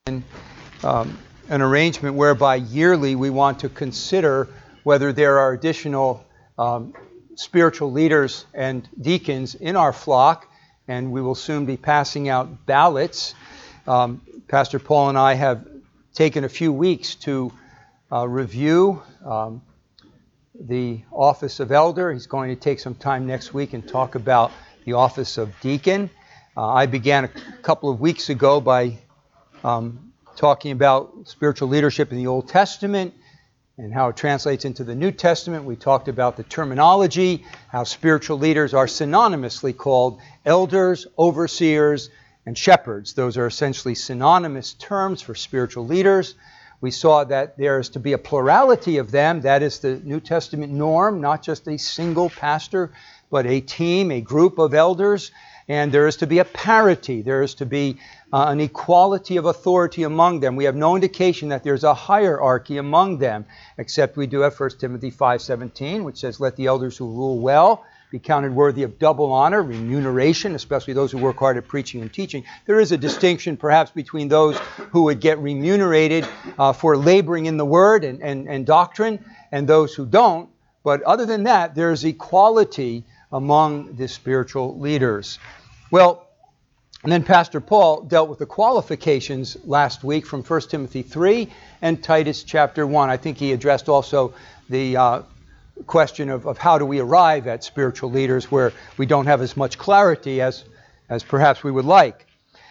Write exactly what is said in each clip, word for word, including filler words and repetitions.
um, an arrangement whereby yearly we want to consider whether there are additional um, spiritual leaders and deacons in our flock, and we will soon be passing out ballots. Um, Pastor Paul and I have taken a few weeks to uh, review um, the office of elder. He's going to take some time next week and talk about the office of deacon. Uh, I began a couple of weeks ago by um, talking about spiritual leadership in the Old Testament and how it translates into the New Testament. We talked about the terminology, how spiritual leaders are synonymously called elders, overseers, and shepherds. Those are essentially synonymous terms for spiritual leaders. We saw that there is to be a plurality of them. That is the New Testament norm, not just a single pastor, but a team, a group of elders. And there is to be a parity. There is to be uh, an equality of authority among them. We have no indication that there's a hierarchy among them, except we do have First Timothy five seventeen, which says, "Let the elders who rule well be counted worthy of double honor, remuneration," especially those who work hard at preaching and teaching. There is a distinction perhaps between those who would get remunerated uh, for laboring in the word and, and, and doctrine and those who don't. But other than that, there is equality among the spiritual leaders. Well, and then Pastor Paul dealt with the qualifications last week from First Timothy three and Titus chapter one. I think he addressed also the uh, question of, of how do we arrive at spiritual leaders where we don't have as much clarity as, as perhaps we would like.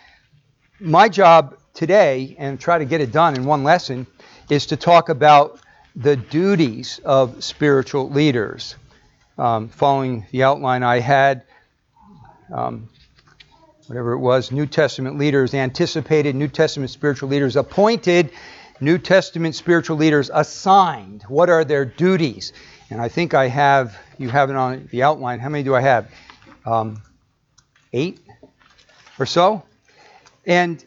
My job today, and try to get it done in one lesson, is to talk about the duties of spiritual leaders. Um, following the outline I had, um, whatever it was, New Testament leaders anticipated, New Testament spiritual leaders appointed, New Testament spiritual leaders assigned. What are their duties? And I think I have, you have it on the outline. How many do I have? Um, eight or so? And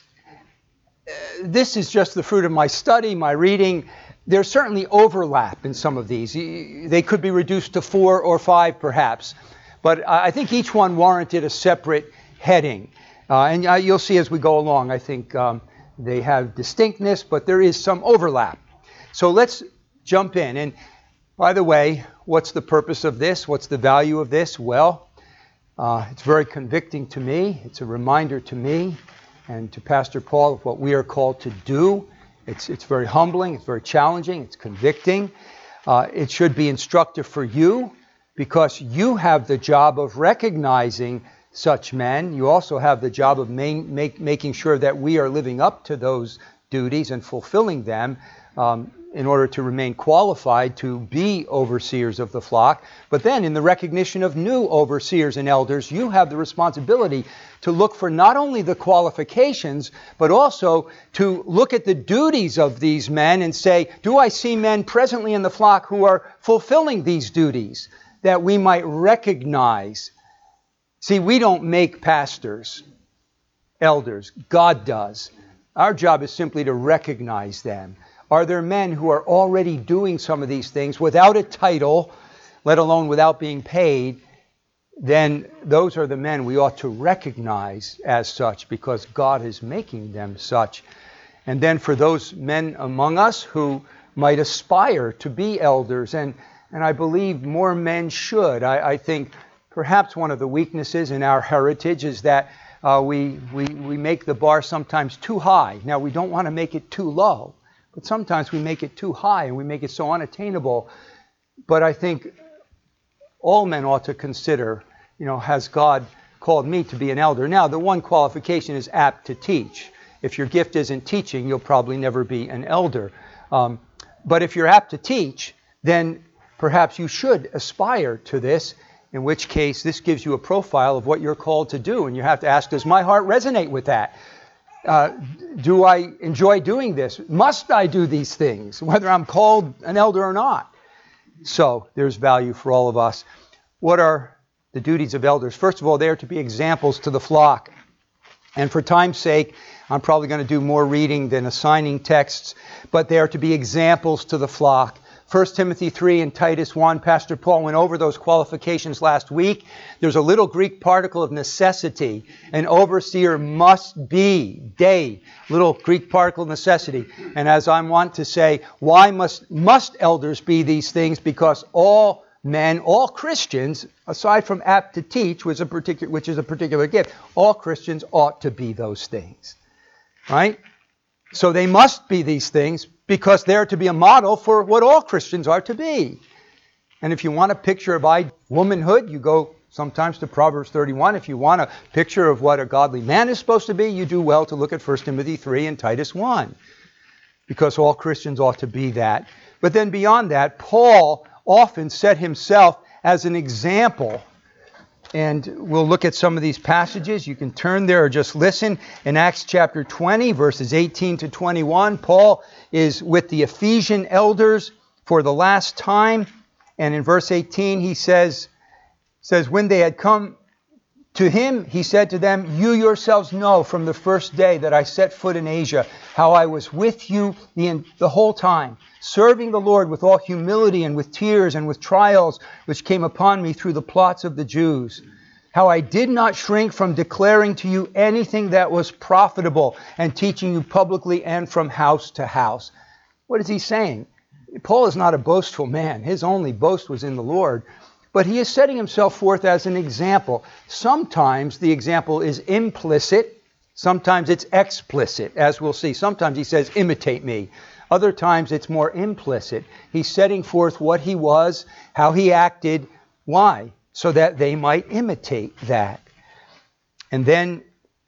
uh, this is just the fruit of my study, my reading. There's certainly overlap in some of these. They could be reduced to four or five, perhaps. But I think each one warranted a separate heading. Uh, and uh, you'll see as we go along, I think um, they have distinctness, but there is some overlap. So let's jump in. And by the way, what's the purpose of this? What's the value of this? Well, uh, it's very convicting to me. It's a reminder to me and to Pastor Paul of what we are called to do. It's, it's very humbling. It's very challenging. It's convicting. Uh, it should be instructive for you because you have the job of recognizing such men. You also have the job of main, make, making sure that we are living up to those duties and fulfilling them um, in order to remain qualified to be overseers of the flock. But then in the recognition of new overseers and elders, you have the responsibility to look for not only the qualifications, but also to look at the duties of these men and say, do I see men presently in the flock who are fulfilling these duties, that we might recognize. See, we don't make pastors, elders. God does. Our job is simply to recognize them. Are there men who are already doing some of these things without a title, let alone without being paid? Then those are the men we ought to recognize as such because God is making them such. And then for those men among us who might aspire to be elders, and, and I believe more men should. I, I think perhaps one of the weaknesses in our heritage is that uh, we, we, we make the bar sometimes too high. Now, we don't want to make it too low. But sometimes we make it too high and we make it so unattainable. But I think all men ought to consider, you know, has God called me to be an elder? Now, the one qualification is apt to teach. If your gift isn't teaching, you'll probably never be an elder. Um, but if you're apt to teach, then perhaps you should aspire to this, in which case this gives you a profile of what you're called to do. And you have to ask, does my heart resonate with that? Uh, do I enjoy doing this? Must I do these things, whether I'm called an elder or not? So there's value for all of us. What are the duties of elders? First of all, they are to be examples to the flock. And for time's sake, I'm probably going to do more reading than assigning texts, but they are to be examples to the flock. First Timothy three and Titus one. Pastor Paul went over those qualifications last week. There's a little Greek particle of necessity. An overseer must be, day, little Greek particle of necessity. And as I want to say, why must, must elders be these things? Because all men, all Christians, aside from apt to teach, which is a particular, which is a particular gift, all Christians ought to be those things. Right? So they must be these things because they're to be a model for what all Christians are to be. And if you want a picture of I, womanhood, you go sometimes to Proverbs thirty-one. If you want a picture of what a godly man is supposed to be, you do well to look at First Timothy three and Titus one. Because all Christians ought to be that. But then beyond that, Paul often set himself as an example. And we'll look at some of these passages. You can turn there or just listen. In Acts chapter twenty, verses eighteen to twenty-one, Paul is with the Ephesian elders for the last time. And in verse eighteen, he says, says, when they had come to him, he said to them, you yourselves know from the first day that I set foot in Asia, how I was with you the, the whole time, serving the Lord with all humility and with tears and with trials which came upon me through the plots of the Jews. How I did not shrink from declaring to you anything that was profitable and teaching you publicly and from house to house. What is he saying? Paul is not a boastful man. His only boast was in the Lord. But he is setting himself forth as an example. Sometimes the example is implicit. Sometimes it's explicit, as we'll see. Sometimes he says, imitate me. Other times it's more implicit. He's setting forth what he was, how he acted. Why? So that they might imitate that. And then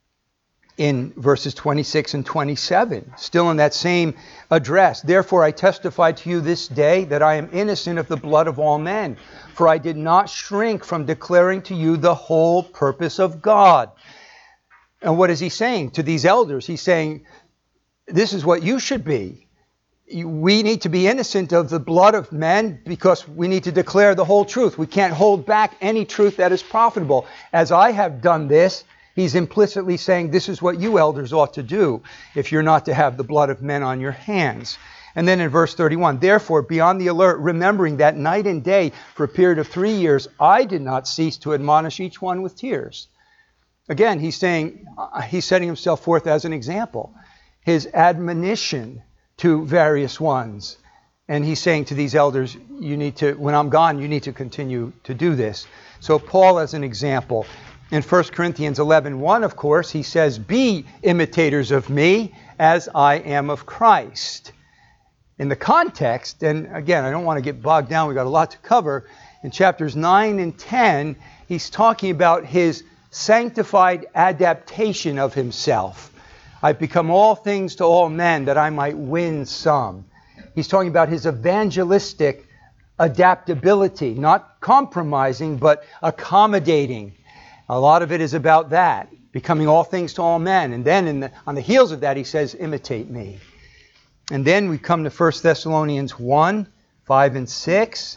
in verses twenty-six and twenty-seven, still in that same address, therefore I testify to you this day that I am innocent of the blood of all men, for I did not shrink from declaring to you the whole purpose of God. And what is he saying to these elders? He's saying, this is what you should be. We need to be innocent of the blood of men because we need to declare the whole truth. We can't hold back any truth that is profitable. As I have done this, he's implicitly saying this is what you elders ought to do if you're not to have the blood of men on your hands. And then in verse thirty-one, therefore be on the alert, remembering that night and day for a period of three years, I did not cease to admonish each one with tears. Again, he's saying, uh, he's setting himself forth as an example. His admonition to various ones. And he's saying to these elders, you need to, when I'm gone, you need to continue to do this. So Paul as an example. In First Corinthians eleven one, of course, he says, be imitators of me as I am of Christ. In the context, and again, I don't want to get bogged down, we've got a lot to cover. In chapters nine and ten, he's talking about his sanctified adaptation of himself. I've become all things to all men that I might win some. He's talking about his evangelistic adaptability, not compromising, but accommodating. A lot of it is about that, becoming all things to all men. And then in the, on the heels of that, he says, imitate me. And then we come to First Thessalonians one, five and six.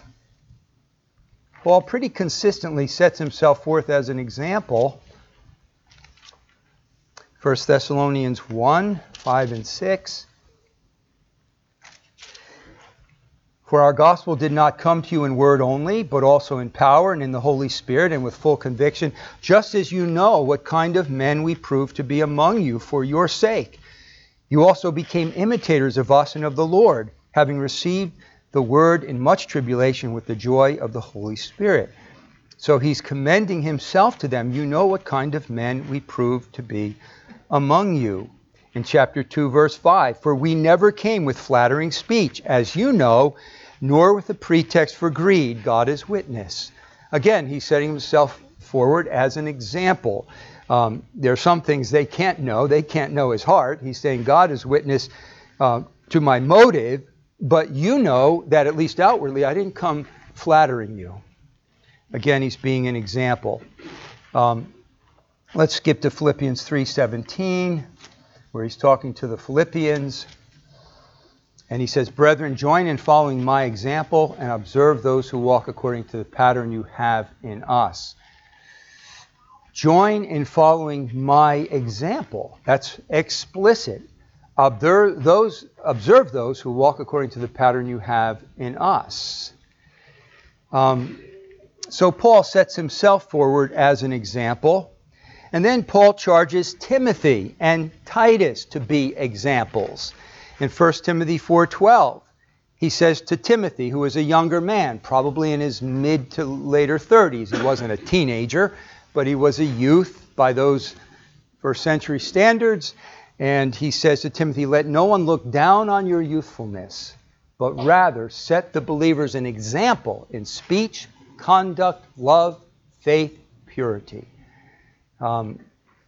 Paul pretty consistently sets himself forth as an example. First Thessalonians one, five and six. For our gospel did not come to you in word only, but also in power and in the Holy Spirit and with full conviction, just as you know what kind of men we proved to be among you for your sake. You also became imitators of us and of the Lord, having received the word in much tribulation with the joy of the Holy Spirit. So he's commending himself to them. You know what kind of men we proved to be among you. In chapter two, verse five, for we never came with flattering speech, as you know, nor with a pretext for greed. God is witness. Again, he's setting himself forward as an example. Um, there are some things they can't know. They can't know his heart. He's saying God is witness uh, to my motive, but you know that at least outwardly I didn't come flattering you. Again, he's being an example. Um, let's skip to Philippians three seventeen. Where he's talking to the Philippians. And he says, brethren, join in following my example and observe those who walk according to the pattern you have in us. Join in following my example. That's explicit. Observe those, observe those who walk according to the pattern you have in us. Um, so Paul sets himself forward as an example. And then Paul charges Timothy and Titus to be examples. In First Timothy four twelve, he says to Timothy, who is a younger man, probably in his mid to later thirties. He wasn't a teenager, but he was a youth by those first century standards. And he says to Timothy, let no one look down on your youthfulness, but rather set the believers an example in speech, conduct, love, faith, purity. Um,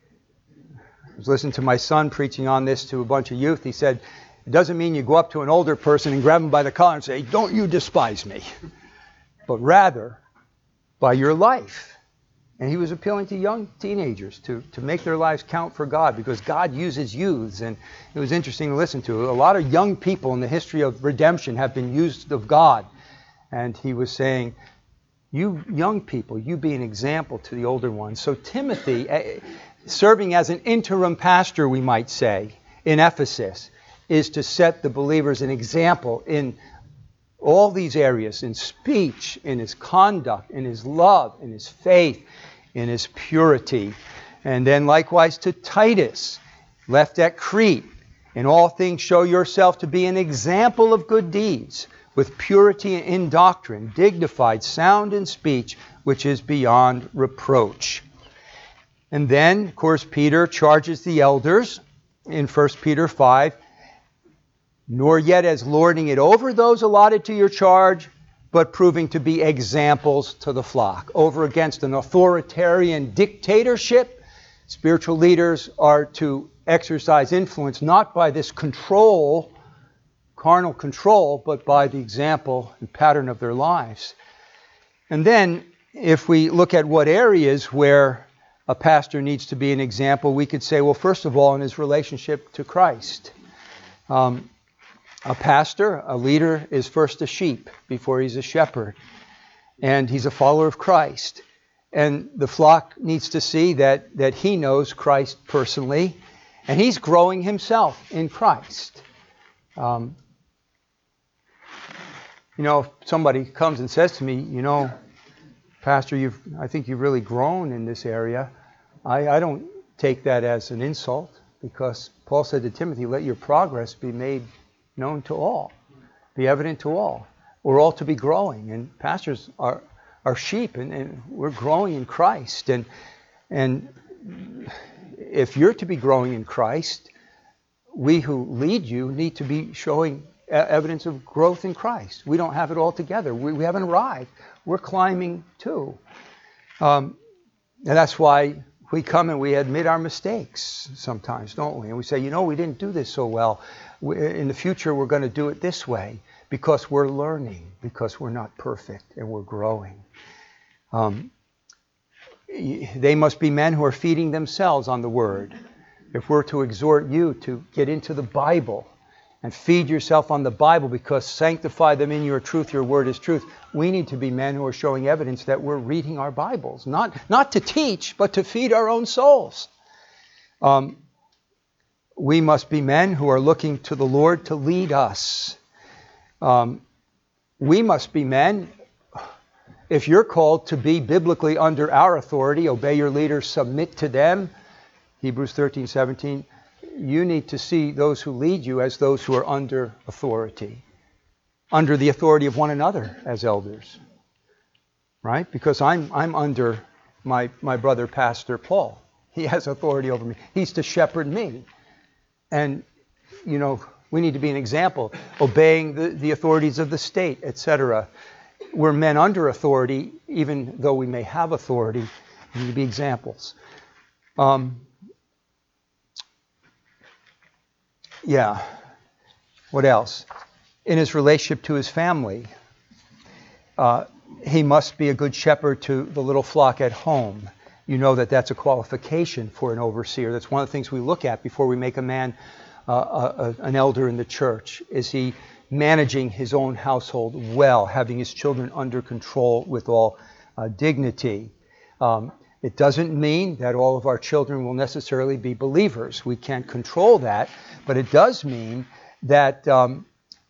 I was listening to my son preaching on this to a bunch of youth. He said, it doesn't mean you go up to an older person and grab him by the collar and say, don't you despise me, but rather by your life. And he was appealing to young teenagers to, to make their lives count for God, because God uses youths. And it was interesting to listen to. A lot of young people in the history of redemption have been used of God. And he was saying, you young people, you be an example to the older ones. So Timothy, serving as an interim pastor, we might say, in Ephesus, is to set the believers an example in all these areas, in speech, in his conduct, in his love, in his faith, in his purity. And then likewise to Titus, left at Crete, in all things show yourself to be an example of good deeds, with purity in doctrine, dignified, sound in speech, which is beyond reproach. And then, of course, Peter charges the elders in First Peter five, nor yet as lording it over those allotted to your charge, but proving to be examples to the flock. Over against an authoritarian dictatorship, spiritual leaders are to exercise influence not by this control, carnal control, but by the example and pattern of their lives. And then, if we look at what areas where a pastor needs to be an example, we could say, well, first of all, in his relationship to Christ. Um, A pastor, a leader, is first a sheep before he's a shepherd. And he's a follower of Christ. And the flock needs to see that, that he knows Christ personally. And he's growing himself in Christ. Um, you know, if somebody comes and says to me, you know, Pastor, you've, I think you've really grown in this area. I, I don't take that as an insult, because Paul said to Timothy, let your progress be made known to all, be evident to all. We're all to be growing, and pastors are are sheep, and, and we're growing in Christ. And and if you're to be growing in Christ, we who lead you need to be showing evidence of growth in Christ. We don't have it all together. We, we haven't arrived. We're climbing too. Um, and that's why we come and we admit our mistakes sometimes, don't we? And we say, you know, we didn't do this so well. In the future, we're going to do it this way, because we're learning, because we're not perfect and we're growing. Um, they must be men who are feeding themselves on the Word. If we're to exhort you to get into the Bible and feed yourself on the Bible, because sanctify them in your truth, your Word is truth, we need to be men who are showing evidence that we're reading our Bibles, not, not to teach, but to feed our own souls. Um, We must be men who are looking to the Lord to lead us. Um, we must be men, if you're called to be biblically under our authority, obey your leaders, submit to them, Hebrews thirteen seventeen, you need to see those who lead you as those who are under authority, under the authority of one another as elders, right? Because I'm I'm under my, my brother, Pastor Paul. He has authority over me. He's to shepherd me. And, you know, we need to be an example, obeying the, the authorities of the state, et cetera. We're men under authority, even though we may have authority. We need to be examples. Um, yeah. What else? In his relationship to his family, uh, he must be a good shepherd to the little flock at home. You know that that's a qualification for an overseer. That's one of the things we look at before we make a man uh, a, a, an elder in the church. Is he managing his own household well, having his children under control with all uh, dignity? Um, it doesn't mean that all of our children will necessarily be believers. We can't control that. But it does mean that um,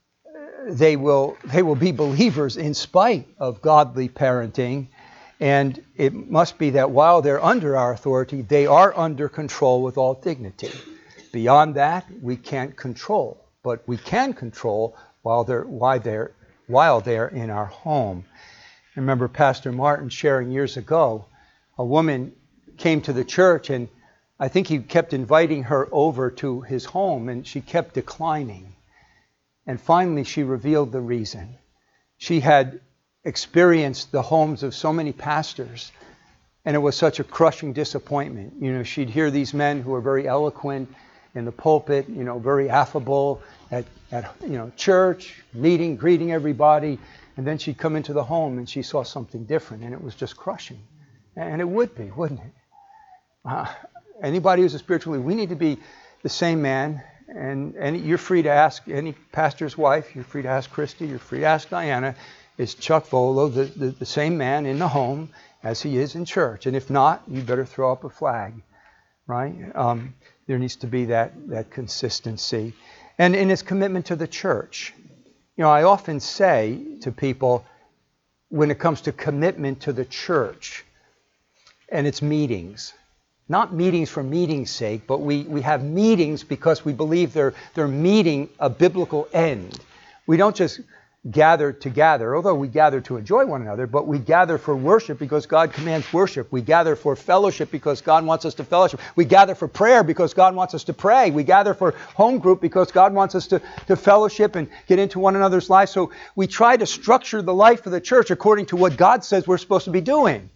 they will they will be believers in spite of godly parenting. And it must be that while they're under our authority, they are under control with all dignity. Beyond that, we can't control, but we can control while they're while they're while they're in our home. I remember Pastor Martin sharing years ago, a woman came to the church, and I think he kept inviting her over to his home, and she kept declining. And finally, she revealed the reason. She had experienced the homes of so many pastors, and it was such a crushing disappointment. You know, she'd hear these men who were very eloquent in the pulpit, you know, very affable at, at you know, church, meeting, greeting everybody, and then she'd come into the home and she saw something different, and it was just crushing. And it would be, wouldn't it? Uh, anybody who's a spiritual leader, we need to be the same man. And, and you're free to ask any pastor's wife, you're free to ask Christy, you're free to ask Diana, is Chuck Volo the, the, the same man in the home as he is in church? And if not, you better throw up a flag, right? Um, there needs to be that, that consistency. And in his commitment to the church, you know, I often say to people, when it comes to commitment to the church and its meetings, not meetings for meeting's sake, but we, we have meetings because we believe they're, they're meeting a biblical end. We don't just gather to gather, although we gather to enjoy one another, but we gather for worship because God commands worship. We gather for fellowship because God wants us to fellowship. We gather for prayer because God wants us to pray. We gather for home group because God wants us to, to fellowship and get into one another's lives. So we try to structure the life of the church according to what God says we're supposed to be doing.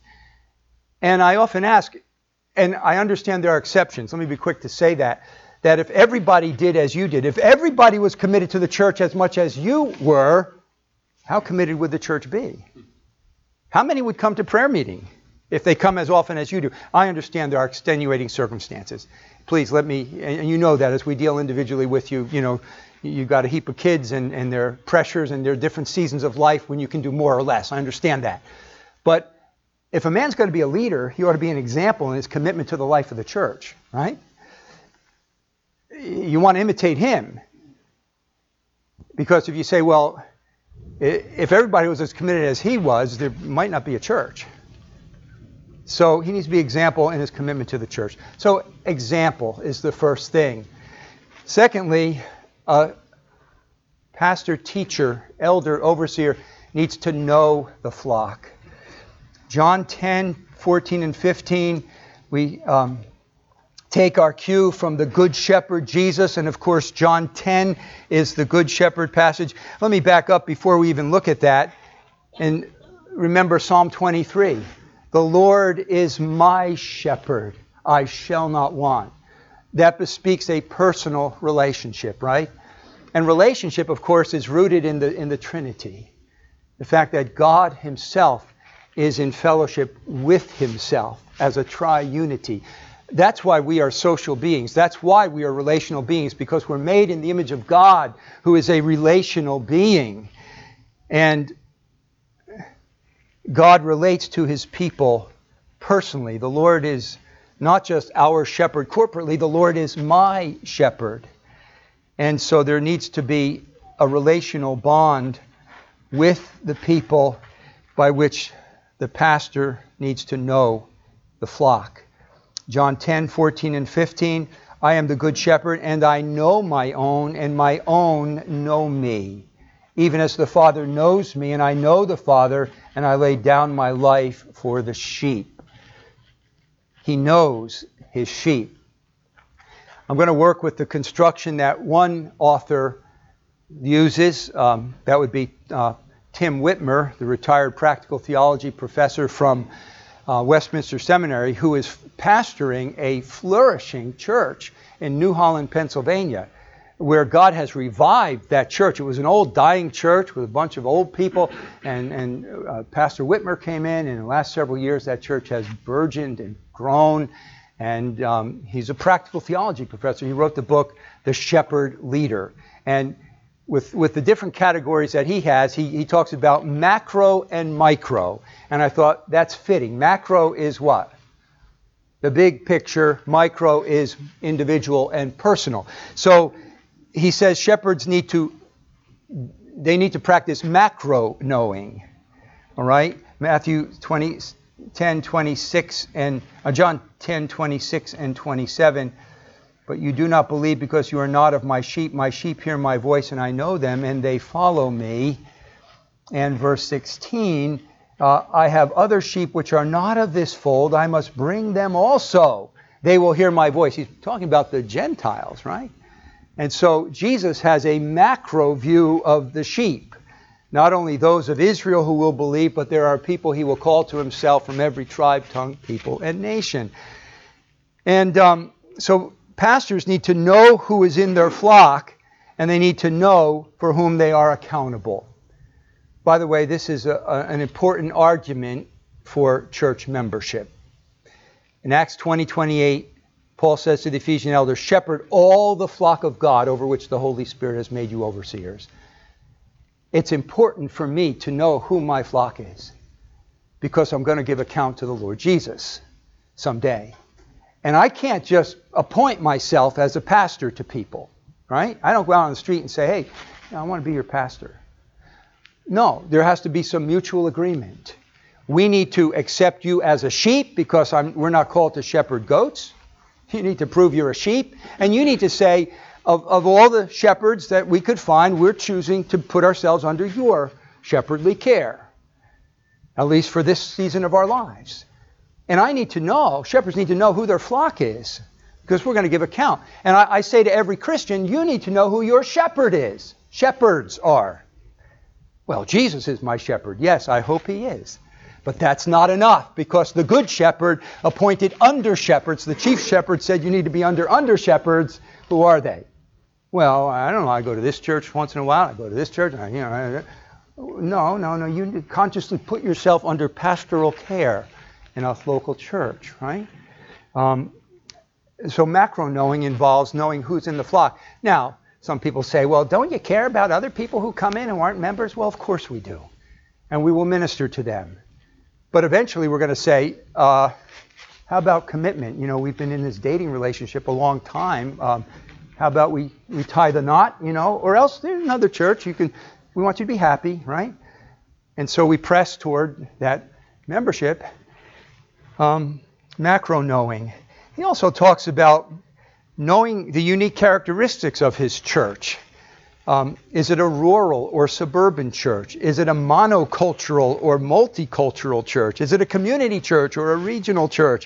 And I often ask, and I understand there are exceptions. Let me be quick to say that. That if everybody did as you did, if everybody was committed to the church as much as you were, how committed would the church be? How many would come to prayer meeting if they come as often as you do? I understand there are extenuating circumstances. Please let me, and you know that as we deal individually with you, you know, you've got a heap of kids and, and there are pressures and there are different seasons of life when you can do more or less. I understand that. But if a man's going to be a leader, he ought to be an example in his commitment to the life of the church, right? You want to imitate him. Because if you say, well, if everybody was as committed as he was, there might not be a church. So he needs to be example in his commitment to the church. So example is the first thing. Secondly, a pastor, teacher, elder, overseer needs to know the flock. John ten, fourteen, and fifteen, we um, take our cue from the Good Shepherd, Jesus, and of course John ten is the Good Shepherd passage. Let me back up before we even look at that and remember Psalm twenty-three. The Lord is my shepherd, I shall not want. That bespeaks a personal relationship, right? And relationship, of course, is rooted in the in the Trinity. The fact that God himself is in fellowship with himself as a triunity. That's why we are social beings. That's why we are relational beings, because we're made in the image of God, who is a relational being. And God relates to his people personally. The Lord is not just our shepherd corporately, the Lord is my shepherd. And so there needs to be a relational bond with the people by which the pastor needs to know the flock. John ten, fourteen, and fifteen, I am the good shepherd, and I know my own, and my own know me. Even as the Father knows me, and I know the Father, and I lay down my life for the sheep. He knows his sheep. I'm going to work with the construction that one author uses. Um, that would be uh, Tim Whitmer, the retired practical theology professor from uh, Westminster Seminary, who is pastoring a flourishing church in New Holland, Pennsylvania, where God has revived that church. It was an old dying church with a bunch of old people, and, and uh, Pastor Whitmer came in, and in the last several years that church has burgeoned and grown, and um, he's a practical theology professor. He wrote the book, The Shepherd Leader, and with, with the different categories that he has, he, he talks about macro and micro, and I thought that's fitting. Macro is what? The big picture. Micro is individual and personal. So he says shepherds need to, they need to practice macro knowing. All right? Matthew twenty, ten, twenty-six and uh, John ten, twenty-six and twenty-seven. But you do not believe because you are not of my sheep. My sheep hear my voice, and I know them, and they follow me. And verse sixteen, uh, I have other sheep which are not of this fold. I must bring them also. They will hear my voice. He's talking about the Gentiles, right? And so Jesus has a macro view of the sheep. Not only those of Israel who will believe, but there are people he will call to himself from every tribe, tongue, people, and nation. And um, so pastors need to know who is in their flock, and they need to know for whom they are accountable. By the way, this is a, a, an important argument for church membership. In Acts twenty, twenty-eight, Paul says to the Ephesian elders, shepherd all the flock of God over which the Holy Spirit has made you overseers. It's important for me to know who my flock is, because I'm going to give account to the Lord Jesus someday. And I can't just appoint myself as a pastor to people, right? I don't go out on the street and say, hey, I want to be your pastor. No, there has to be some mutual agreement. We need to accept you as a sheep because I'm, we're not called to shepherd goats. You need to prove you're a sheep. And you need to say, of, of all the shepherds that we could find, we're choosing to put ourselves under your shepherdly care, at least for this season of our lives. And I need to know, shepherds need to know who their flock is, because we're going to give account. And I, I say to every Christian, you need to know who your shepherd is. Shepherds are. Well, Jesus is my shepherd. Yes, I hope he is. But that's not enough, because the good shepherd appointed under shepherds. The chief shepherd said you need to be under under shepherds. Who are they? Well, I don't know. I go to this church once in a while. I go to this church. I, you know, I, no, no, no. You consciously put yourself under pastoral care in a local church, right? Um, so macro knowing involves knowing who's in the flock. Now, some people say, well, don't you care about other people who come in who aren't members? Well, of course we do. And we will minister to them. But eventually we're going to say, uh, how about commitment? You know, we've been in this dating relationship a long time. Um, how about we, we tie the knot, you know, or else there's another church. You can. We want you to be happy, right? And so we press toward that membership. Um, macro knowing. He also talks about knowing the unique characteristics of his church. Um, is it a rural or suburban church? Is it a monocultural or multicultural church? Is it a community church or a regional church?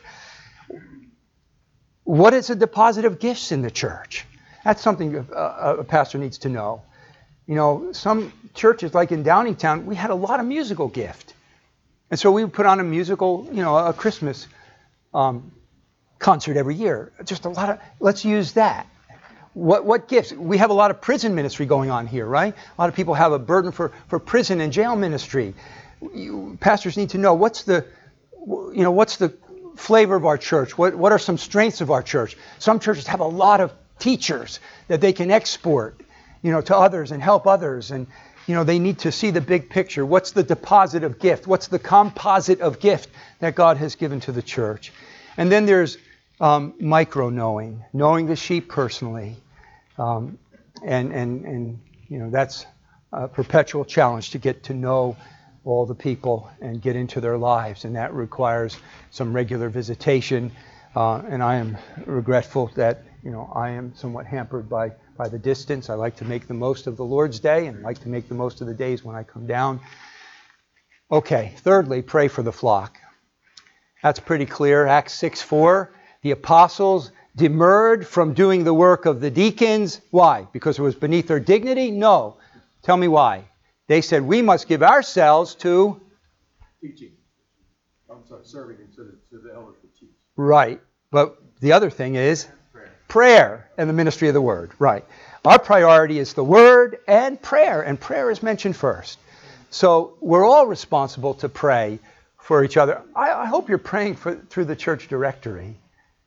What is the deposit of gifts in the church? That's something a, a pastor needs to know. You know, some churches, like in Downingtown, we had a lot of musical gift. And so we would put on a musical, you know, a Christmas um, concert every year. Just a lot of, let's use that. What what gifts? We have a lot of prison ministry going on here, right? A lot of people have a burden for, for prison and jail ministry. You, pastors need to know what's the, you know, what's the flavor of our church? What what are some strengths of our church? Some churches have a lot of teachers that they can export, you know, to others and help others. And, you know, they need to see the big picture. What's the deposit of gift? What's the composite of gift that God has given to the church? And then there's um, micro knowing, knowing the sheep personally. Um, and, and, and, you know, that's a perpetual challenge to get to know all the people and get into their lives. And that requires some regular visitation. Uh, and I am regretful that, you know, I am somewhat hampered by, by the distance. I like to make the most of the Lord's Day and like to make the most of the days when I come down. Okay, thirdly, pray for the flock. That's pretty clear. Acts six four, the apostles demurred from doing the work of the deacons. Why? Because it was beneath their dignity? No. Tell me why. They said, we must give ourselves to teaching. I'm sorry, serving to the, to the elders to teach. Right. But the other thing is prayer. prayer and the ministry of the word. Right. Our priority is the word and prayer. And prayer is mentioned first. So we're all responsible to pray for each other. I, I hope you're praying for, through the church directory.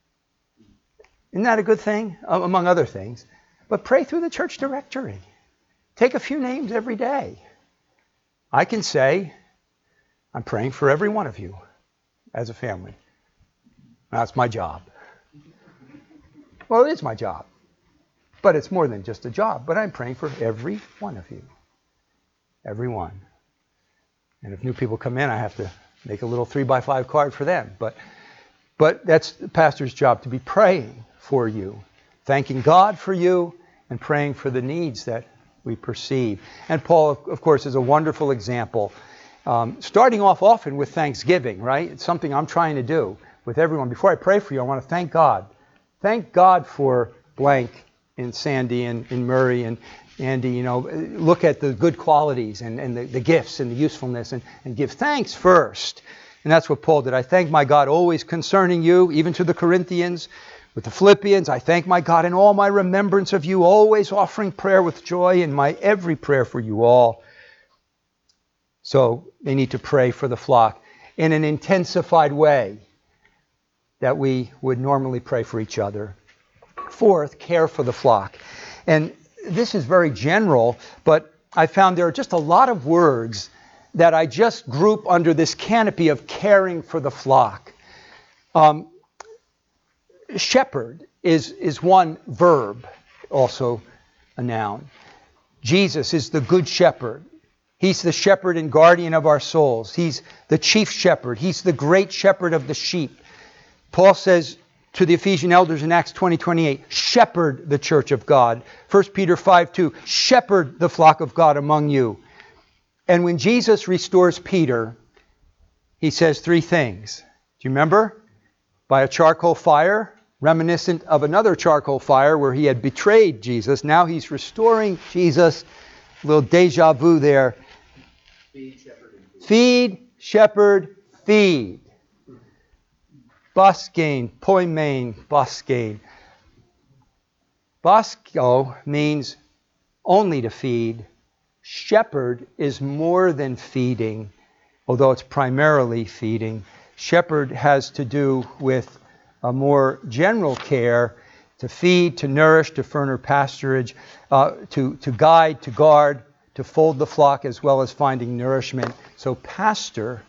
Isn't that a good thing? Among other things. But pray through the church directory. Take a few names every day. I can say, I'm praying for every one of you as a family. That's my job. Well, it is my job. But it's more than just a job. But I'm praying for every one of you. Every one. And if new people come in, I have to make a little three by five card for them. But, but that's the pastor's job, to be praying for you, thanking God for you, and praying for the needs that we perceive. And Paul, of course, is a wonderful example. Um, starting off often with thanksgiving, right? It's something I'm trying to do with everyone. Before I pray for you, I want to thank God. Thank God for blank in Sandy and in Murray and Andy. You know, look at the good qualities and, and the, the gifts and the usefulness and, and give thanks first. And that's what Paul did. I thank my God always concerning you, even to the Corinthians. With the Philippians, I thank my God in all my remembrance of you, always offering prayer with joy in my every prayer for you all. So they need to pray for the flock in an intensified way that we would normally pray for each other. Fourth, care for the flock. And this is very general, but I found there are just a lot of words that I just group under this canopy of caring for the flock. Um, shepherd is, is one verb, also a noun. Jesus is the good shepherd. He's the shepherd and guardian of our souls. He's the chief shepherd. He's the great shepherd of the sheep. Paul says to the Ephesian elders in Acts twenty twenty-eight, shepherd the church of God. First Peter five two, shepherd the flock of God among you. And when Jesus restores Peter, he says three things. Do you remember? By a charcoal fire, reminiscent of another charcoal fire where he had betrayed Jesus. Now he's restoring Jesus. A little deja vu there. Feed, shepherd, and feed. Feed, shepherd, feed. Boscain, poimen, boscain. Bosco means only to feed. Shepherd is more than feeding, although it's primarily feeding. Shepherd has to do with a more general care, to feed, to nourish, to further pasturage, uh, to, to guide, to guard, to fold the flock, as well as finding nourishment. So pastor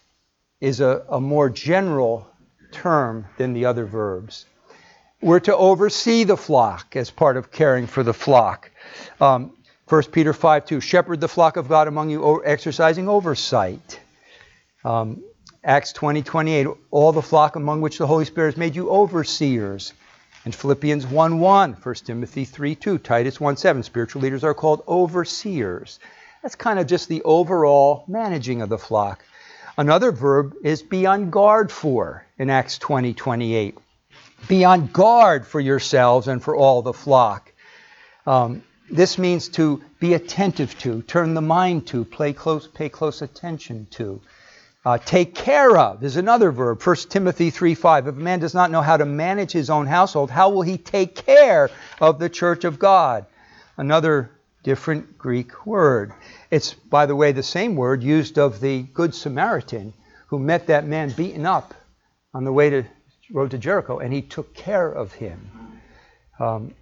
is a, a more general term than the other verbs. We're to oversee the flock as part of caring for the flock. Um, First Peter five two, shepherd the flock of God among you, exercising oversight. Um, Acts twenty twenty-eight, all the flock among which the Holy Spirit has made you overseers. And Philippians one one, First Timothy three two, Titus one seven, spiritual leaders are called overseers. That's kind of just the overall managing of the flock. Another verb is be on guard for in Acts twenty twenty-eight. Be on guard for yourselves and for all the flock. Um, this means to be attentive to, turn the mind to, play close, pay close attention to. Uh, take care of is another verb. First Timothy three five. If a man does not know how to manage his own household, how will he take care of the church of God? Another different Greek word. It's, by the way, the same word used of the Good Samaritan who met that man beaten up on the way to road to Jericho, and he took care of him. Um,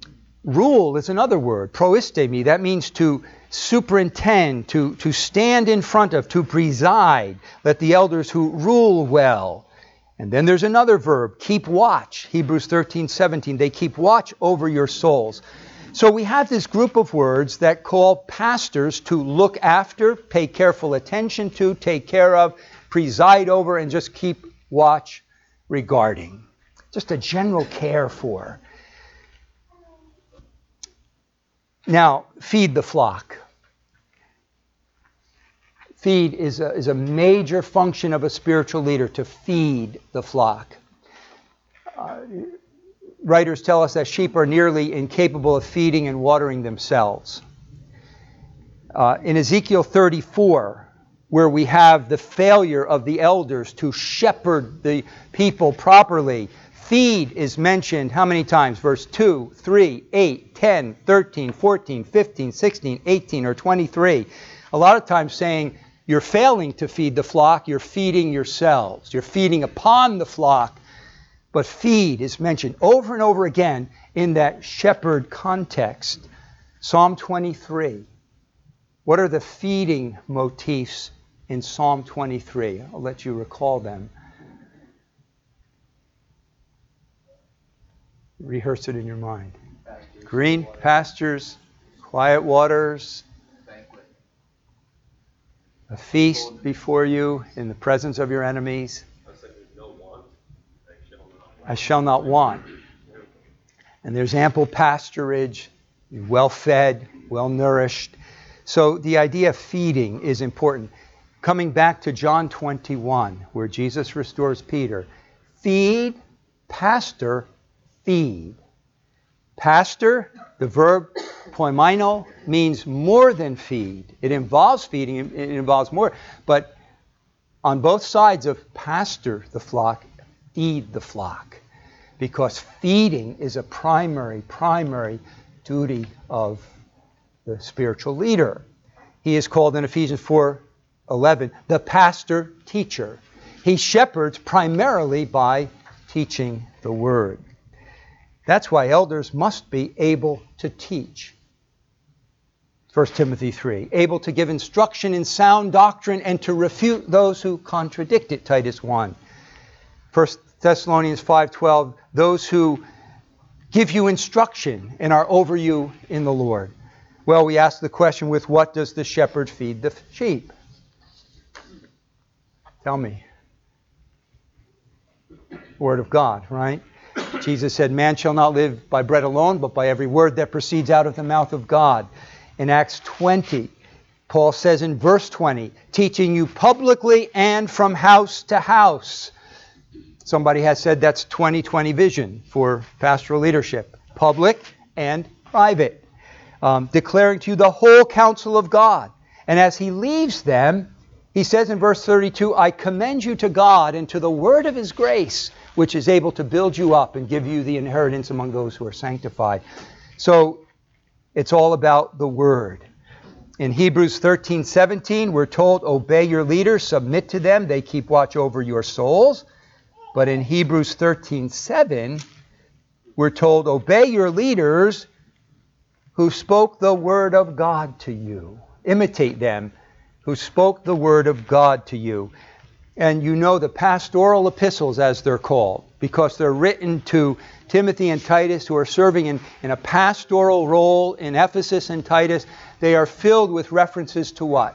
rule is another word. Proistemi. That means to superintend, to, to stand in front of, to preside. Let the elders who rule well. And then there's another verb, keep watch. Hebrews thirteen seventeen. They keep watch over your souls. So we have this group of words that call pastors to look after, pay careful attention to, take care of, preside over, and just keep watch regarding. Just a general care for. Now, feed the flock. Feed is a, is a major function of a spiritual leader, to feed the flock. Uh, writers tell us that sheep are nearly incapable of feeding and watering themselves. Uh, in Ezekiel thirty-four, where we have the failure of the elders to shepherd the people properly, feed is mentioned how many times? Verse two, three, eight, ten, thirteen, fourteen, fifteen, sixteen, eighteen, or twenty-three. A lot of times saying you're failing to feed the flock, you're feeding yourselves. You're feeding upon the flock. But feed is mentioned over and over again in that shepherd context. Psalm twenty-three. What are the feeding motifs in Psalm twenty-three? I'll let you recall them. Rehearse it in your mind. Green pastures, quiet waters, a feast before you in the presence of your enemies. I shall not want. And there's ample pasturage, well fed, well nourished. So the idea of feeding is important. Coming back to John twenty-one, where Jesus restores Peter, feed, pastor, feed. Pastor, the verb poimino, means more than feed. It involves feeding, it involves more. But on both sides of pastor the flock, feed the flock. Because feeding is a primary, primary duty of the spiritual leader. He is called in Ephesians four eleven the pastor teacher. He shepherds primarily by teaching the word. That's why elders must be able to teach. First Timothy three, able to give instruction in sound doctrine and to refute those who contradict it, Titus one. First Thessalonians five twelve, those who give you instruction and are over you in the Lord. Well, we ask the question, with what does the shepherd feed the sheep? Tell me. Word of God, right? Jesus said, man shall not live by bread alone, but by every word that proceeds out of the mouth of God. In Acts twenty, Paul says in verse twenty, teaching you publicly and from house to house. Somebody has said that's twenty twenty vision for pastoral leadership. Public and private. Um, declaring to you the whole counsel of God. And as he leaves them, he says in verse thirty-two, I commend you to God and to the word of his grace, which is able to build you up and give you the inheritance among those who are sanctified. So it's all about the word. In Hebrews thirteen seventeen, we're told, obey your leaders, submit to them, they keep watch over your souls. But in Hebrews thirteen seven, we're told, obey your leaders who spoke the word of God to you. Imitate them who spoke the word of God to you. And you know the pastoral epistles, as they're called, because they're written to Timothy and Titus, who are serving in, in a pastoral role in Ephesus and Titus. They are filled with references to what?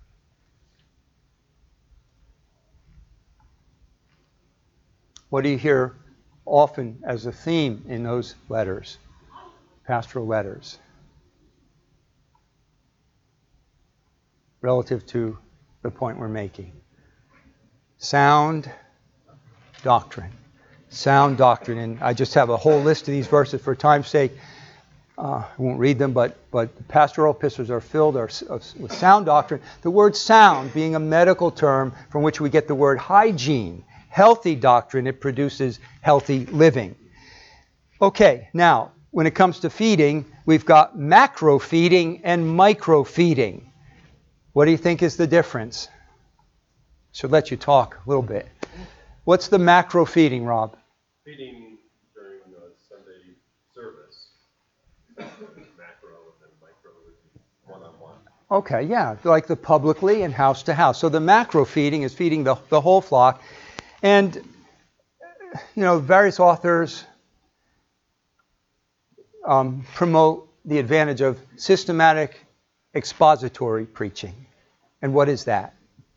What do you hear often as a theme in those letters, pastoral letters, relative to the point we're making? Sound doctrine. Sound doctrine. And I just have a whole list of these verses for time's sake. Uh, I won't read them, but, but the pastoral epistles are filled are, of, with sound doctrine. The word sound being a medical term from which we get the word hygiene. Healthy doctrine, it produces healthy living. Okay, now, when it comes to feeding, we've got macro feeding and micro feeding. What do you think is the difference? Should let you talk a little bit. What's the macro feeding, Rob? Feeding during the Sunday service. Macro and then micro would be one-on-one. Okay, yeah, like the publicly and house to house. So the macro feeding is feeding the, the whole flock. And, you know, various authors um, promote the advantage of systematic expository preaching. And what is that?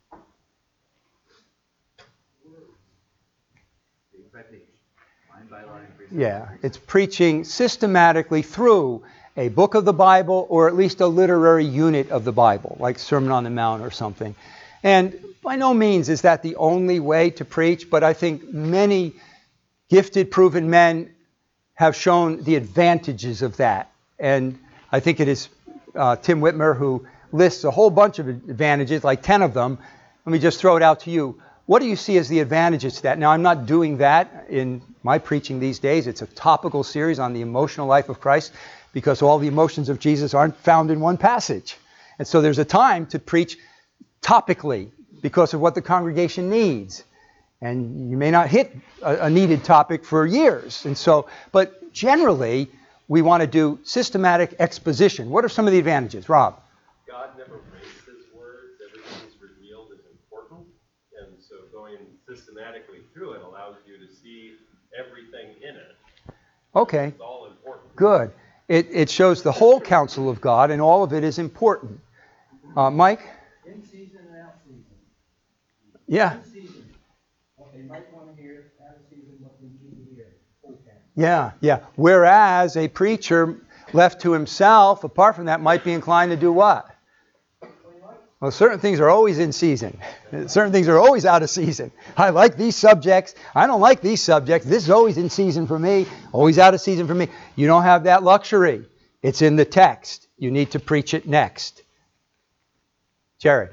Yeah, it's preaching systematically through a book of the Bible or at least a literary unit of the Bible, like Sermon on the Mount or something. And by no means is that the only way to preach, but I think many gifted, proven men have shown the advantages of that. And I think it is uh, Tim Whitmer who lists a whole bunch of advantages, like ten of them. Let me just throw it out to you. What do you see as the advantages to that? Now, I'm not doing that in my preaching these days. It's a topical series on the emotional life of Christ because all the emotions of Jesus aren't found in one passage. And so there's a time to preach topically because of what the congregation needs. And you may not hit a, a needed topic for years. And so, but generally, we want to do systematic exposition. What are some of the advantages, Rob? God never wastes his words. Everything he's revealed is important. And so going systematically through it allows you to see everything in it. Okay. It's all important. Good. It, it shows the whole counsel of God, and all of it is important. Uh, Mike? In season and out season. Yeah. In season, what they might want to hear, out of season, what they need to hear. Okay. Yeah, yeah. Whereas a preacher left to himself, apart from that, might be inclined to do what? Well, certain things are always in season. Certain things are always out of season. I like these subjects. I don't like these subjects. This is always in season for me, always out of season for me. You don't have that luxury. It's in the text. You need to preach it next. Jared.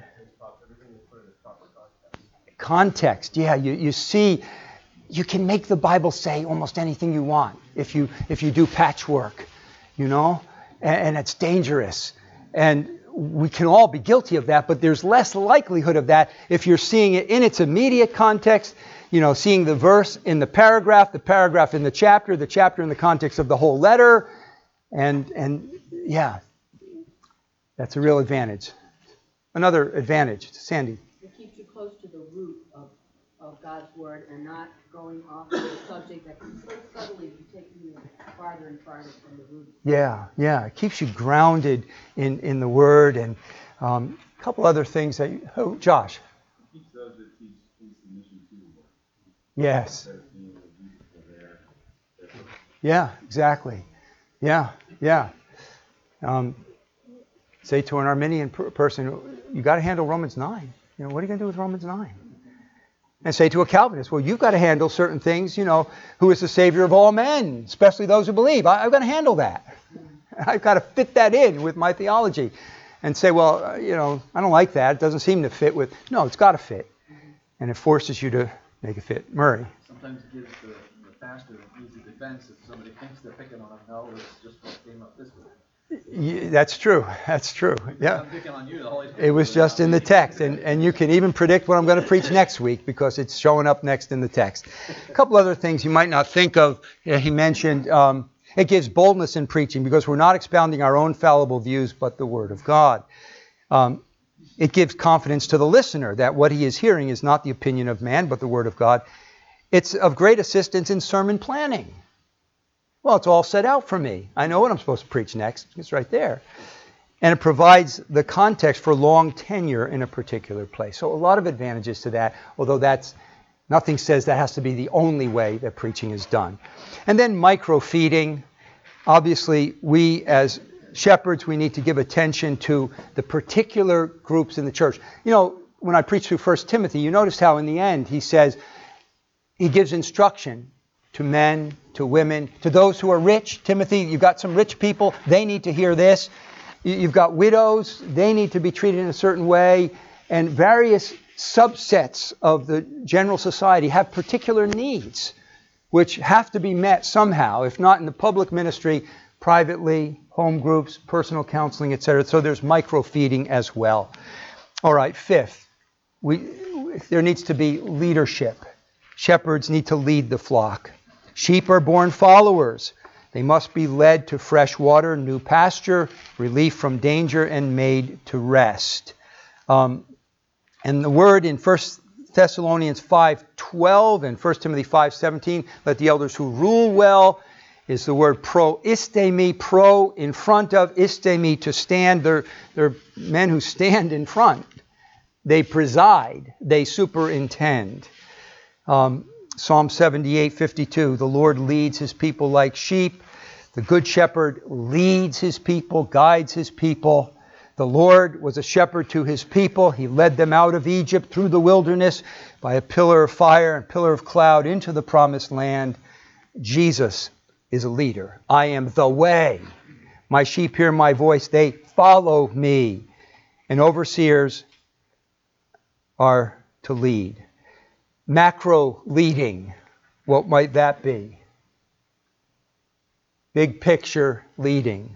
Context. Yeah, you, you see, you can make the Bible say almost anything you want if you if you do patchwork, you know, and, and it's dangerous. And we can all be guilty of that, but there's less likelihood of that if you're seeing it in its immediate context, you know, seeing the verse in the paragraph, the paragraph in the chapter, the chapter in the context of the whole letter. And, and yeah, that's a real advantage. Another advantage, Sandy. It keeps you close to the root of, of God's Word and not going off to a subject that can so subtly be taking you farther and farther from the root. Yeah, yeah. It keeps you grounded in, in the Word. And um, a couple other things that you, oh, Josh. He says that he's in submission to the Lord. Yes. Yeah, exactly. Yeah, yeah. Um, say to an Arminian per- person, you got to handle Romans nine. You know, what are you going to do with Romans nine? And say to a Calvinist, well, you've got to handle certain things, you know, who is the Savior of all men, especially those who believe. I, I've got to handle that. I've got to fit that in with my theology. And say, well, uh, you know, I don't like that. It doesn't seem to fit with... No, it's got to fit. And it forces you to make it fit. Murray. Sometimes it gives the, the pastor an easy defense if somebody thinks they're picking on him. No, it's just what came up this way. Yeah, that's true. That's true. Yeah. I'm picking on you. The Holy Spirit It was just in the text. And, and you can even predict what I'm going to preach next week because it's showing up next in the text. A couple other things you might not think of. He mentioned um, it gives boldness in preaching because we're not expounding our own fallible views but the Word of God. Um, it gives confidence to the listener that what he is hearing is not the opinion of man but the Word of God. It's of great assistance in sermon planning. Well, it's all set out for me. I know what I'm supposed to preach next. It's right there. And it provides the context for long tenure in a particular place. So a lot of advantages to that, although that's nothing says that has to be the only way that preaching is done. And then microfeeding. Obviously, we as shepherds, we need to give attention to the particular groups in the church. You know, when I preach through First Timothy, you notice how in the end he says, he gives instruction to men, to women, to those who are rich. Timothy, you've got some rich people. They need to hear this. You've got widows. They need to be treated in a certain way. And various subsets of the general society have particular needs which have to be met somehow, if not in the public ministry, privately, home groups, personal counseling, et cetera. So there's microfeeding as well. All right, fifth, we, there needs to be leadership. Shepherds need to lead the flock. Sheep are born followers. They must be led to fresh water, new pasture, relief from danger, and made to rest. Um, and the word in First Thessalonians five twelve and First Timothy five seventeen, let the elders who rule well, is the word pro istemi, pro in front of, istemi to stand. They're, they're men who stand in front. They preside. They superintend. Um, Psalm seventy-eight fifty-two, the Lord leads his people like sheep. The good shepherd leads his people, guides his people. The Lord was a shepherd to his people. He led them out of Egypt through the wilderness by a pillar of fire and pillar of cloud into the promised land. Jesus is a leader. I am the way. My sheep hear my voice. They follow me. And overseers are to lead. Macro leading, what might that be? Big picture leading.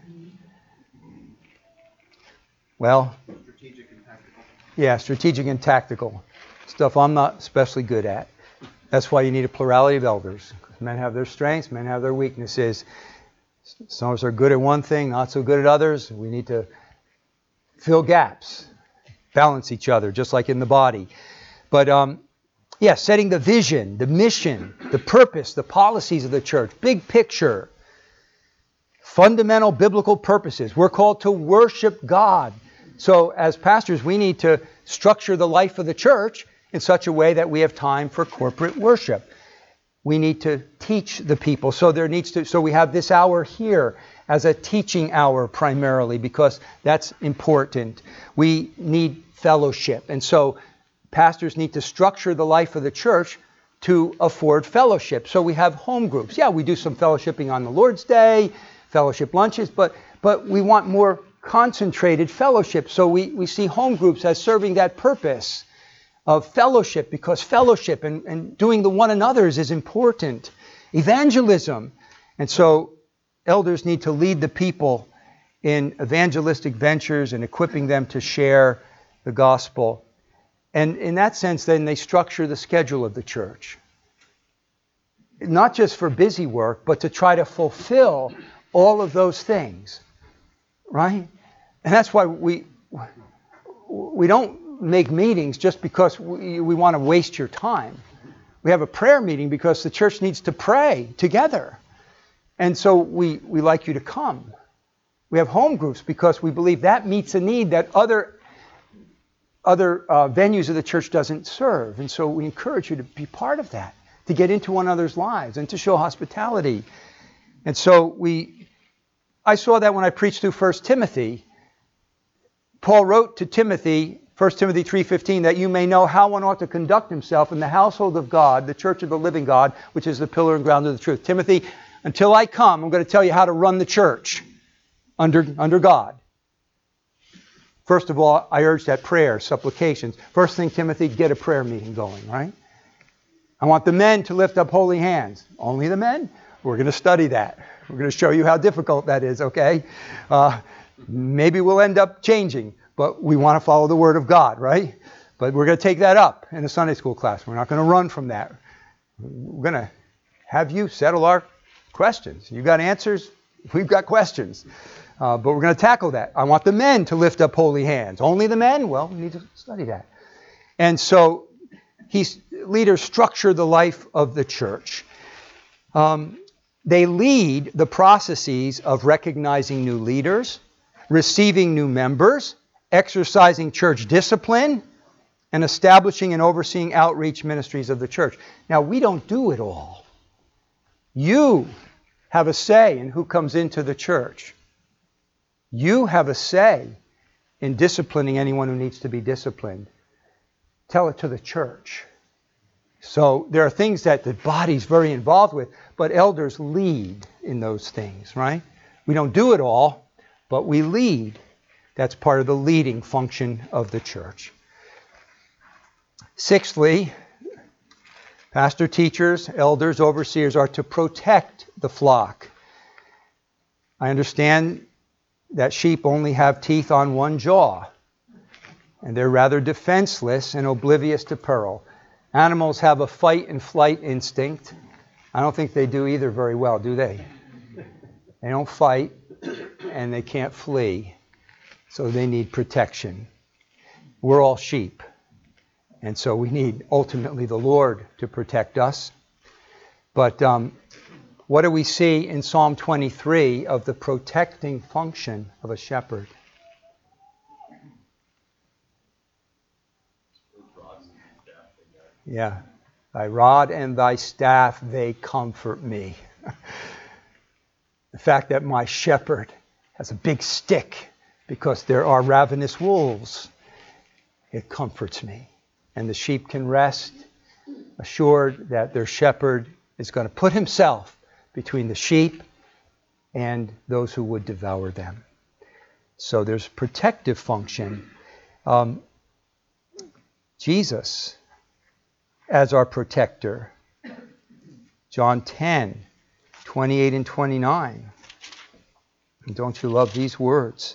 Well, strategic and tactical. Yeah, strategic and tactical. Stuff I'm not especially good at. That's why you need a plurality of elders. Men have their strengths, men have their weaknesses. Some of us are good at one thing, not so good at others. We need to fill gaps, balance each other, just like in the body. But um, yeah, setting the vision, the mission, the purpose, the policies of the church, big picture. fundamental biblical purposes. We're called to worship God. So as pastors, we need to structure the life of the church in such a way that we have time for corporate worship. We need to teach the people. So there needs to so we have this hour here as a teaching hour primarily, because that's important. We need fellowship. And so pastors need to structure the life of the church to afford fellowship. So we have home groups. Yeah, we do some fellowshipping on the Lord's Day, fellowship lunches, but but we want more concentrated fellowship. So we, we see home groups as serving that purpose of fellowship, because fellowship and, and doing the one another's is important. Evangelism. And so elders need to lead the people in evangelistic ventures and equipping them to share the gospel. And in that sense, then they structure the schedule of the church. Not just for busy work, but to try to fulfill all of those things. Right? And that's why we we don't make meetings just because we, we want to waste your time. We have a prayer meeting because the church needs to pray together. And so we, we like you to come. We have home groups because we believe that meets a need that other other uh, venues of the church doesn't serve. And so we encourage you to be part of that, to get into one another's lives and to show hospitality. And so we, I saw that when I preached through First Timothy. Paul wrote to Timothy, First Timothy three fifteen, that you may know how one ought to conduct himself in the household of God, the church of the living God, which is the pillar and ground of the truth. Timothy, until I come, I'm going to tell you how to run the church under, under God. First of all, I urge that prayer, supplications. First thing, Timothy, get a prayer meeting going, right? I want the men to lift up holy hands. Only the men? We're going to study that. We're going to show you how difficult that is, okay? Uh, maybe we'll end up changing, but we want to follow the Word of God, right? But we're going to take that up in the Sunday school class. We're not going to run from that. We're going to have you settle our questions. You got answers? We've got questions. Uh, but we're going to tackle that. I want the men to lift up holy hands. Only the men? Well, we need to study that. And so he's, leaders structure the life of the church. Um, they lead the processes of recognizing new leaders, receiving new members, exercising church discipline, and establishing and overseeing outreach ministries of the church. Now, we don't do it all. You have a say in who comes into the church. You have a say in disciplining anyone who needs to be disciplined. Tell it to the church. So there are things that the body's very involved with, but elders lead in those things, right? We don't do it all, but we lead. That's part of the leading function of the church. Sixthly, pastor, teachers, elders, overseers are to protect the flock. I understand that sheep only have teeth on one jaw, and they're rather defenseless and oblivious to peril. Animals have a fight and flight instinct. I don't think they do either very well, do they? They don't fight, and they can't flee, so they need protection. We're all sheep, and so we need ultimately the Lord to protect us. But um, what do we see in Psalm twenty-three of the protecting function of a shepherd? Yeah. Thy rod and thy staff, they comfort me. The fact that my shepherd has a big stick because there are ravenous wolves, it comforts me. And the sheep can rest assured that their shepherd is going to put himself between the sheep and those who would devour them. So there's protective function. Um, Jesus as our protector. John ten, twenty-eight and twenty-nine. And don't you love these words?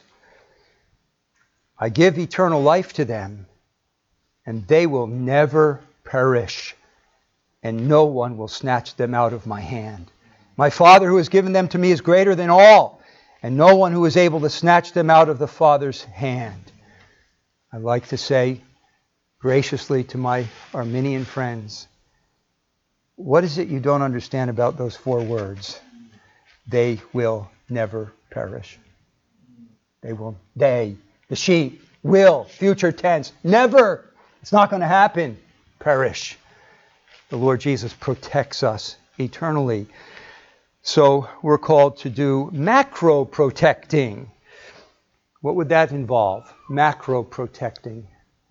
I give eternal life to them, and they will never perish, and no one will snatch them out of my hand. My Father who has given them to me is greater than all, and no one who is able to snatch them out of the Father's hand. I like to say graciously to my Arminian friends, what is it you don't understand about those four words? They will never perish. They will, they, the sheep, will, future tense, never, it's not going to happen, perish. The Lord Jesus protects us eternally. So we're called to do macro protecting. What would that involve? Macro protecting.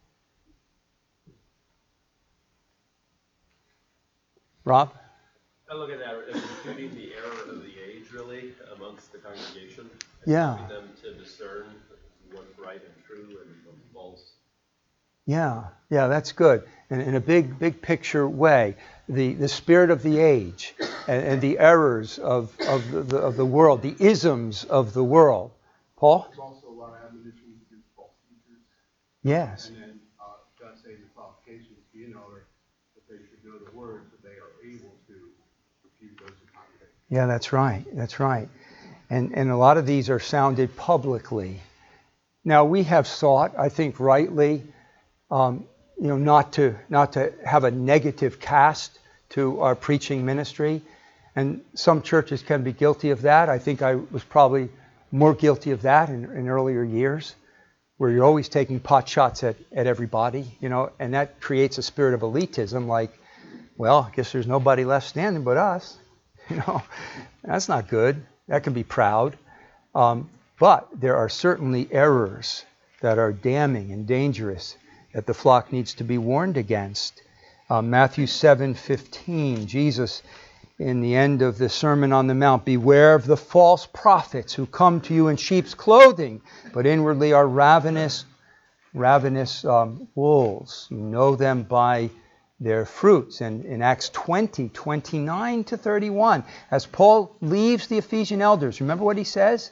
Rob? I look at that as refuting the error of the age, really, amongst the congregation. Yeah. Helping them to discern what's right and true and what's false. Yeah, yeah, that's good. And in a big, big picture way, the, the spirit of the age and, and the errors of, of, the, the, of the world, the isms of the world. Paul? There's also a lot of admonitions against false teachers. Yes. And then uh, God saying the qualifications to be an elder, that they should know the word, so they are able to refute those who contradict. Yeah, that's right. That's right. And and a lot of these are sounded publicly. Now we have sought, I think rightly, um, you know, not to not to have a negative cast to our preaching ministry, and some churches can be guilty of that. I think I was probably more guilty of that in, in earlier years, where you're always taking pot shots at, at everybody, you know, and that creates a spirit of elitism. Like, well, I guess there's nobody left standing but us, you know. That's not good. That can be proud. Um, but there are certainly errors that are damning and dangerous that the flock needs to be warned against. Uh, Matthew seven fifteen, Jesus, in the end of the Sermon on the Mount, beware of the false prophets who come to you in sheep's clothing, but inwardly are ravenous, ravenous um, wolves. You know them by their fruits. And in Acts twenty, twenty-nine to thirty-one, as Paul leaves the Ephesian elders, remember what he says?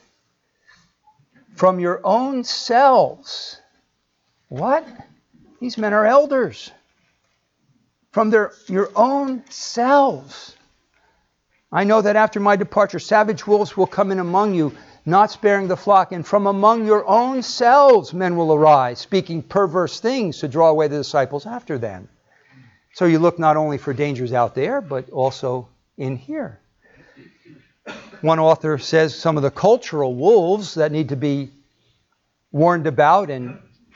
From your own selves. What? These men are elders. From their your own selves. I know that after my departure, savage wolves will come in among you, not sparing the flock, and from among your own selves men will arise, speaking perverse things to draw away the disciples after them. So you look not only for dangers out there, but also in here. One author says some of the cultural wolves that need to be warned about and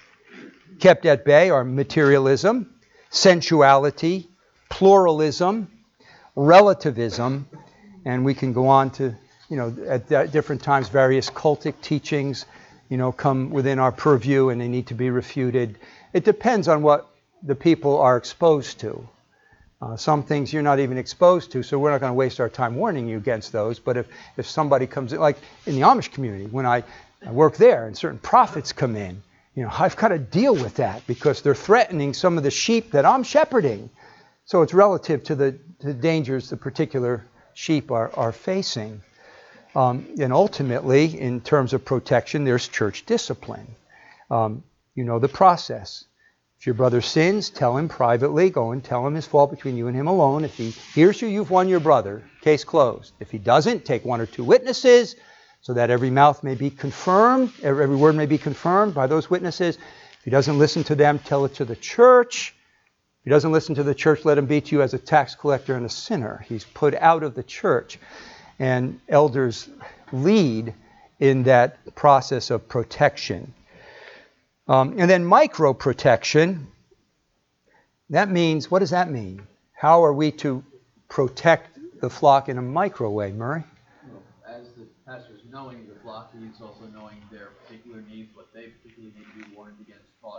kept at bay are materialism, sensuality, pluralism, relativism, and we can go on to, you know, at different times, various cultic teachings, you know, come within our purview and they need to be refuted. It depends on what the people are exposed to. Uh, some things you're not even exposed to, so we're not going to waste our time warning you against those. But if, if somebody comes in, like in the Amish community, when I, I work there and certain prophets come in, you know, I've got to deal with that because they're threatening some of the sheep that I'm shepherding. So it's relative to the, to the dangers the particular sheep are, are facing. Um, and ultimately, in terms of protection, there's church discipline. Um, you know the process. If your brother sins, tell him privately. Go and tell him his fault between you and him alone. If he hears you, you've won your brother. Case closed. If he doesn't, take one or two witnesses so that every mouth may be confirmed, every word may be confirmed by those witnesses. If he doesn't listen to them, tell it to the church. If he doesn't listen to the church, let him be to you as a tax collector and a sinner. He's put out of the church. And elders lead in that process of protection. Um, and then micro-protection, that means, what does that mean? How are we to protect the flock in a micro way, Murray? As the pastor's knowing the flock, he's also knowing their particular needs, what they particularly need to be warned against, taught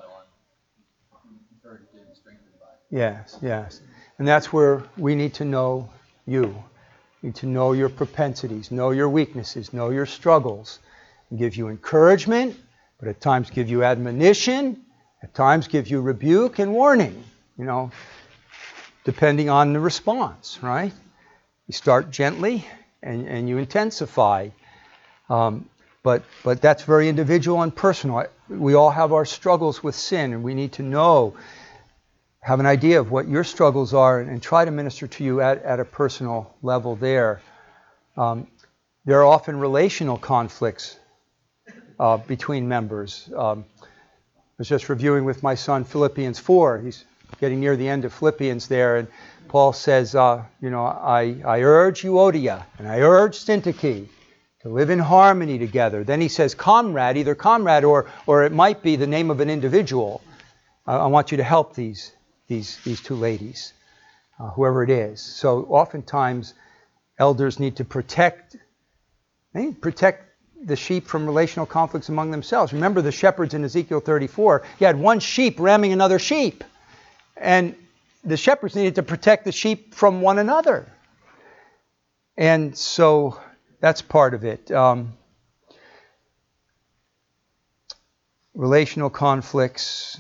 on, encouraged and strengthened by. Yes, yes. And that's where we need to know you. We need to know your propensities, know your weaknesses, know your struggles, and give you encouragement, but at times give you admonition, at times give you rebuke and warning, you know, depending on the response, right? You start gently and, and you intensify. Um, but but that's very individual and personal. We all have our struggles with sin, and we need to know, have an idea of what your struggles are, and, and try to minister to you at, at a personal level there. Um, there are often relational conflicts uh, between members. Um, I was just reviewing with my son Philippians four. He's getting near the end of Philippians there, and Paul says, uh, you know, I, I urge Euodia and I urge Syntyche to live in harmony together. Then he says comrade, either comrade or, or it might be the name of an individual. Uh, I want you to help these, these, these two ladies, uh, whoever it is. So oftentimes elders need to protect, they need to protect the sheep from relational conflicts among themselves. Remember the shepherds in Ezekiel thirty-four. You had one sheep ramming another sheep. And the shepherds needed to protect the sheep from one another. And so that's part of it. Um, relational conflicts.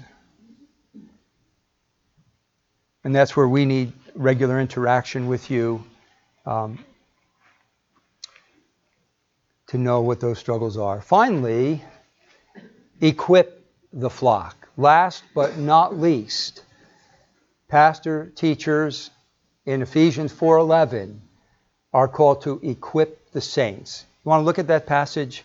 And that's where we need regular interaction with you. Um, to know what those struggles are. Finally, equip the flock. Last but not least, pastor, teachers in Ephesians four eleven are called to equip the saints. You want to look at that passage?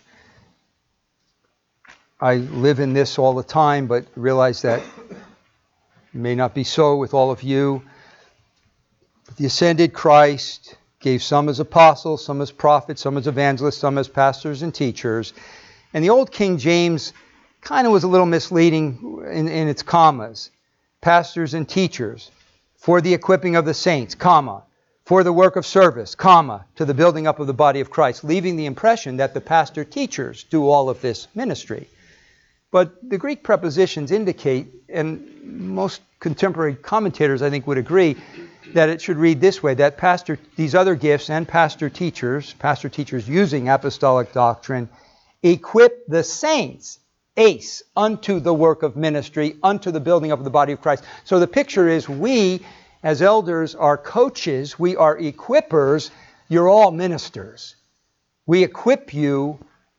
I live in this all the time, but realize that it may not be so with all of you. The ascended Christ gave some as apostles, some as prophets, some as evangelists, some as pastors and teachers. And the old King James kind of was a little misleading in, in its commas. Pastors and teachers, for the equipping of the saints, comma, for the work of service, comma, to the building up of the body of Christ, leaving the impression that the pastor teachers do all of this ministry. But the Greek prepositions indicate, and most contemporary commentators I think would agree, that it should read this way, that pastor, these other gifts and pastor teachers, pastor teachers using apostolic doctrine, equip the saints, ace, unto the work of ministry, unto the building up of the body of Christ. So the picture is we, as elders, are coaches, we are equippers, you're all ministers. We equip you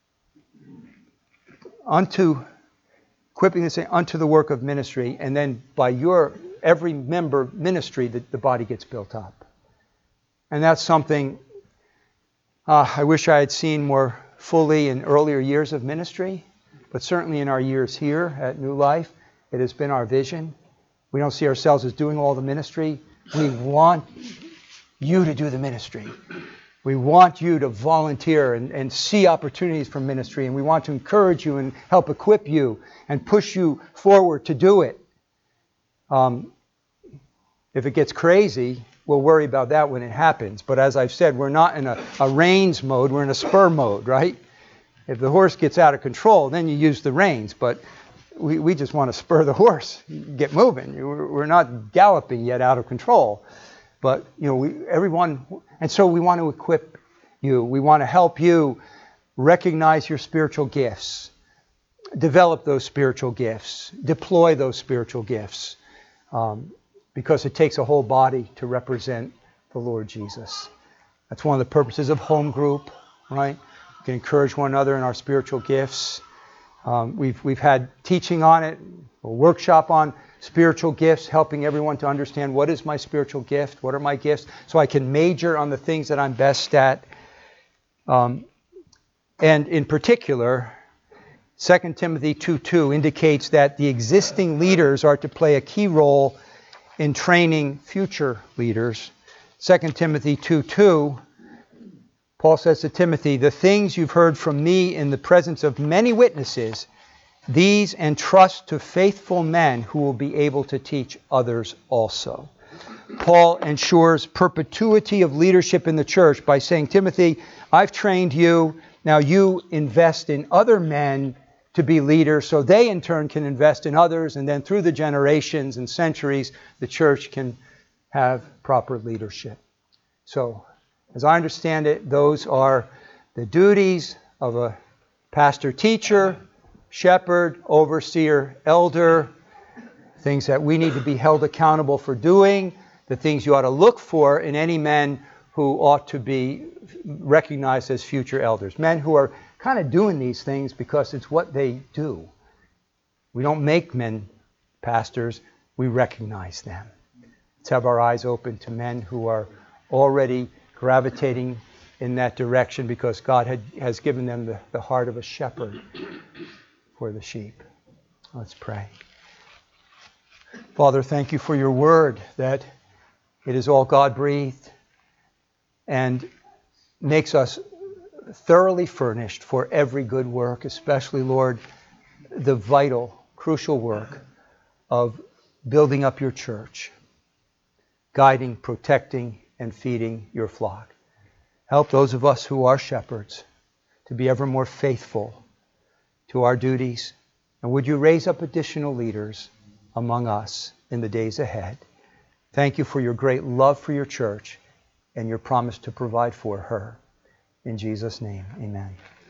unto, equipping the saints unto the work of ministry, and then by your every member ministry, the, the body gets built up. And that's something uh, I wish I had seen more fully in earlier years of ministry, but certainly in our years here at New Life, it has been our vision. We don't see ourselves as doing all the ministry. We want you to do the ministry. We want you to volunteer and, and see opportunities for ministry, and we want to encourage you and help equip you and push you forward to do it. Um, if it gets crazy, we'll worry about that when it happens. But as I've said, we're not in a, a reins mode, we're in a spur mode, right? If the horse gets out of control, then you use the reins. But we, we just want to spur the horse, get moving. We're, we're not galloping yet out of control. But, you know, we, everyone, and so we want to equip you. We want to help you recognize your spiritual gifts, develop those spiritual gifts, deploy those spiritual gifts. Um, because it takes a whole body to represent the Lord Jesus. That's one of the purposes of home group, right? We can encourage one another in our spiritual gifts. Um, we've we've had teaching on it, a workshop on spiritual gifts, helping everyone to understand what is my spiritual gift, what are my gifts, so I can major on the things that I'm best at. Um, and in particular, Second Timothy two two indicates that the existing leaders are to play a key role in training future leaders. Second Timothy two two, Paul says to Timothy, the things you've heard from me in the presence of many witnesses, these entrust to faithful men who will be able to teach others also. Paul ensures perpetuity of leadership in the church by saying, Timothy, I've trained you, now you invest in other men to be leaders, so they in turn can invest in others, and then through the generations and centuries, the church can have proper leadership. So, as I understand it, those are the duties of a pastor, teacher, shepherd, overseer, elder, things that we need to be held accountable for doing, the things you ought to look for in any men who ought to be recognized as future elders. Men who are kind of doing these things because it's what they do. We don't make men pastors, we recognize them. Let's have our eyes open to men who are already gravitating in that direction because God had, has given them the, the heart of a shepherd for the sheep. Let's pray. Father, thank you for your word, that it is all God-breathed and makes us thoroughly furnished for every good work, especially, Lord, the vital, crucial work of building up your church, guiding, protecting, and feeding your flock. Help those of us who are shepherds to be ever more faithful to our duties. And would you raise up additional leaders among us in the days ahead? Thank you for your great love for your church and your promise to provide for her. In Jesus' name, amen.